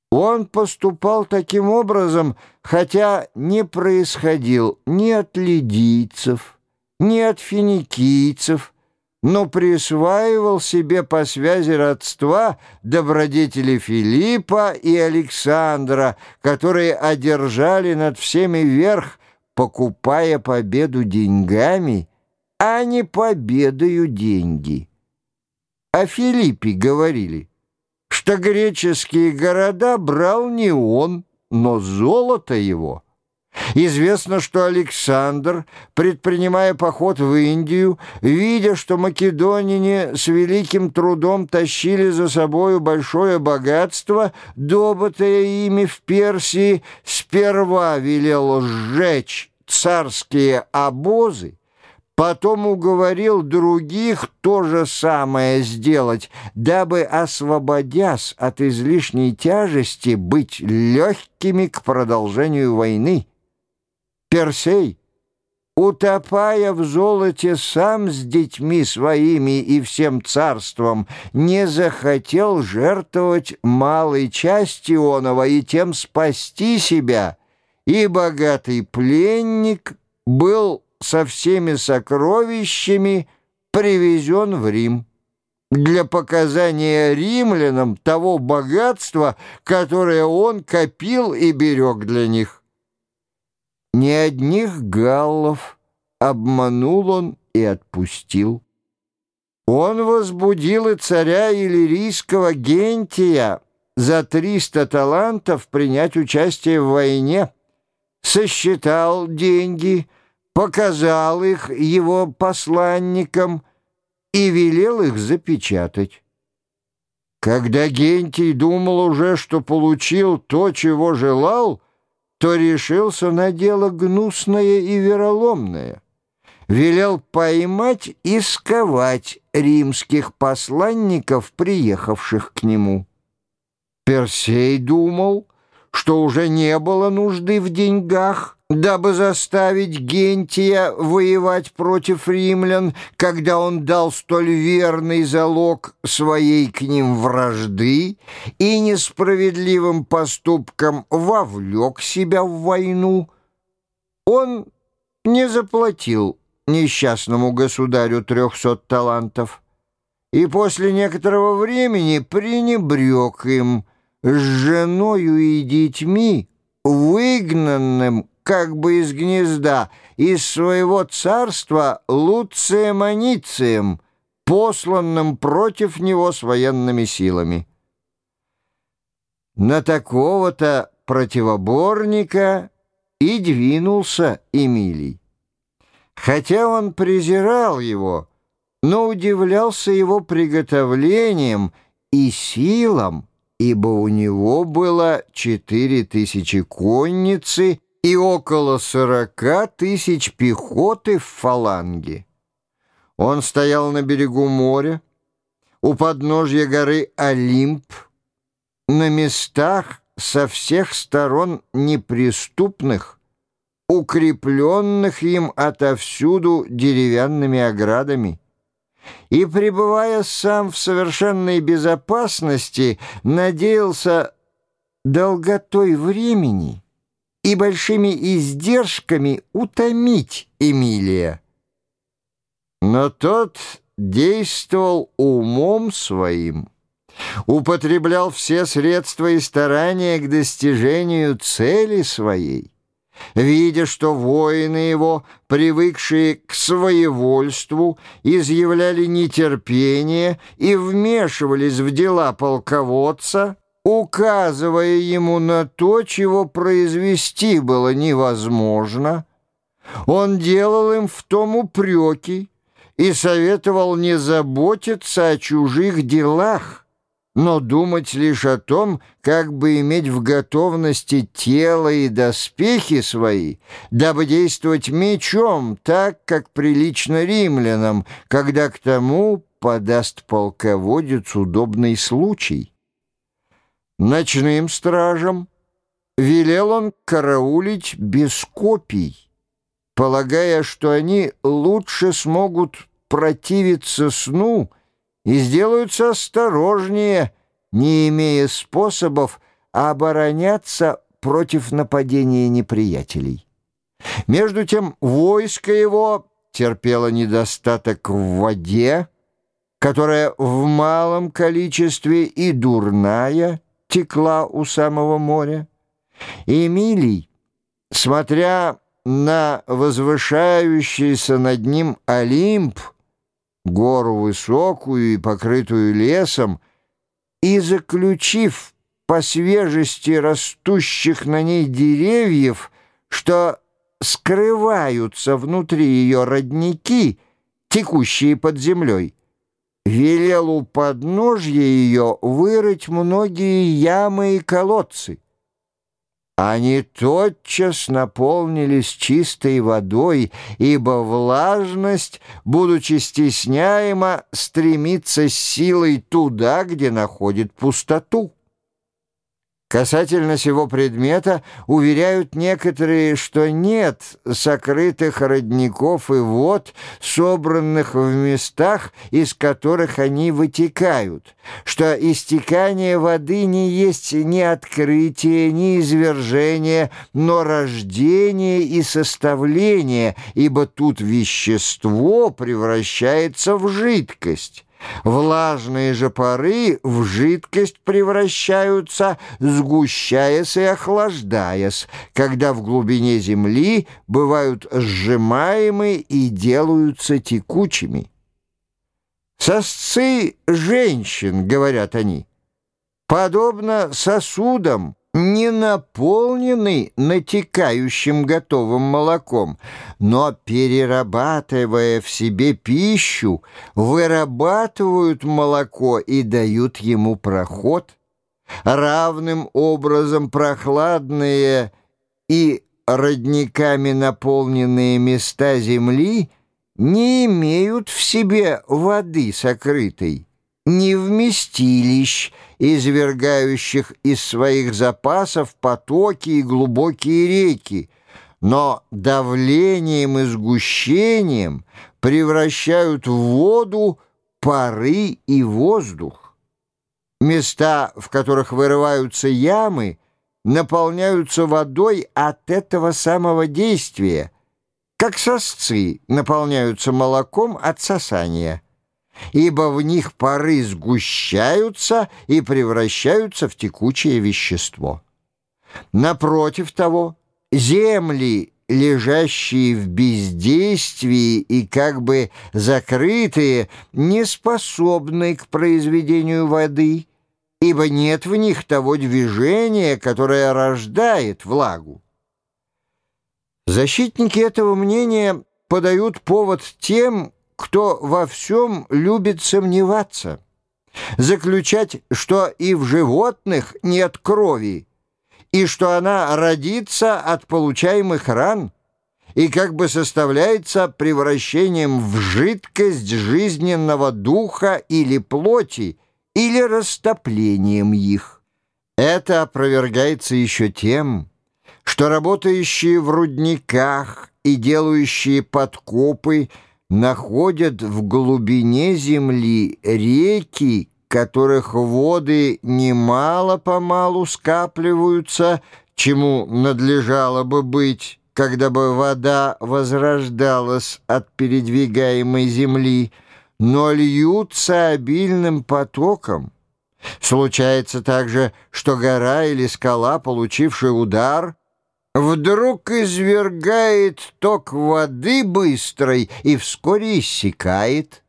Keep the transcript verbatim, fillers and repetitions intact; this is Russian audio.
Он поступал таким образом, хотя не происходил ни от лидийцев, ни от финикийцев, но присваивал себе по связи родства добродетели Филиппа и Александра, которые одержали над всеми верх, покупая победу деньгами, а не победою деньги. О Филиппе говорили, что греческие города брал не он, но золото его. Известно, что Александр, предпринимая поход в Индию, видя, что македоняне с великим трудом тащили за собою большое богатство, добытое ими в Персии, сперва велел сжечь царские обозы, потом уговорил других то же самое сделать, дабы, освободясь от излишней тяжести, быть легкими к продолжению войны. Персей, утопая в золоте сам с детьми своими и всем царством, не захотел жертвовать малой части оного и тем спасти себя, и богатый пленник был со всеми сокровищами привезен в Рим для показания римлянам того богатства, которое он копил и берег для них. Не одних галлов обманул он и отпустил. Он возбудил и царя иллирийского Гентия за триста талантов принять участие в войне, сосчитал деньги, показал их его посланникам и велел их запечатать. Когда Гентий думал уже, что получил то, чего желал, то решился на дело гнусное и вероломное. Велел поймать и сковать римских посланников, приехавших к нему. Персей думал, что уже не было нужды в деньгах, дабы заставить Гентия воевать против римлян, когда он дал столь верный залог своей к ним вражды и несправедливым поступком вовлек себя в войну. Он не заплатил несчастному государю трехсот талантов и после некоторого времени пренебрег им с женою и детьми, выгнанным как бы из гнезда, из своего царства Луцием Аницием, посланным против него с военными силами. На такого-то противоборника и двинулся Эмилий. Хотя он презирал его, но удивлялся его приготовлением и силам, ибо у него было четыре тысячи конницы и около сорока тысяч пехоты в фаланге. Он стоял на берегу моря, у подножья горы Олимп, на местах со всех сторон неприступных, укрепленных им отовсюду деревянными оградами. И, пребывая сам в совершенной безопасности, надеялся долготой времени и большими издержками утомить Эмилия. Но тот действовал умом своим, употреблял все средства и старания к достижению цели своей. Видя, что воины его, привыкшие к своевольству, изъявляли нетерпение и вмешивались в дела полководца, указывая ему на то, чего произвести было невозможно, он делал им в том упреки и советовал не заботиться о чужих делах, но думать лишь о том, как бы иметь в готовности тело и доспехи свои, дабы действовать мечом так, как прилично римлянам, когда к тому подаст полководец удобный случай. Ночным стражам велел он караулить без копий, полагая, что они лучше смогут противиться сну и сделаются осторожнее, не имея способов обороняться против нападения неприятелей. Между тем войско его терпело недостаток в воде, которая в малом количестве и дурная текла у самого моря. Эмилий, смотря на возвышающийся над ним Олимп, гору высокую и покрытую лесом, и заключив по свежести растущих на ней деревьев, что скрываются внутри ее родники, текущие под землей, велел у подножья ее вырыть многие ямы и колодцы. Они тотчас наполнились чистой водой, ибо влажность, будучи стесняема, стремится с силой туда, где находит пустоту. Касательно сего предмета уверяют некоторые, что нет сокрытых родников и вод, собранных в местах, из которых они вытекают, что истекание воды не есть ни открытие, ни извержение, но рождение и составление, ибо тут вещество превращается в жидкость. Влажные же пары в жидкость превращаются, сгущаясь и охлаждаясь, когда в глубине земли бывают сжимаемы и делаются текучими. Сосцы женщин, говорят они, подобно сосудам, не наполнены натекающим готовым молоком, но, перерабатывая в себе пищу, вырабатывают молоко и дают ему проход. Равным образом прохладные и родниками наполненные места земли не имеют в себе воды сокрытой, ни вместилищ, извергающих из своих запасов потоки и глубокие реки, но давлением и сгущением превращают в воду пары и воздух. Места, в которых вырываются ямы, наполняются водой от этого самого действия, как сосцы наполняются молоком от сосания, ибо в них пары сгущаются и превращаются в текучее вещество. Напротив того, земли, лежащие в бездействии и как бы закрытые, не способны к произведению воды, ибо нет в них того движения, которое рождает влагу. Защитники этого мнения подают повод тем, кто во всем любит сомневаться, заключать, что и в животных нет крови, и что она родится от получаемых ран, и как бы составляется превращением в жидкость жизненного духа или плоти, или растоплением их. Это опровергается еще тем, что работающие в рудниках и делающие подкопы находят в глубине земли реки, которых воды немало-помалу скапливаются, чему надлежало бы быть, когда бы вода возрождалась от передвигаемой земли, но льются обильным потоком. Случается также, что гора или скала, получившая удар, вдруг извергает ток воды быстрой и вскоре иссякает.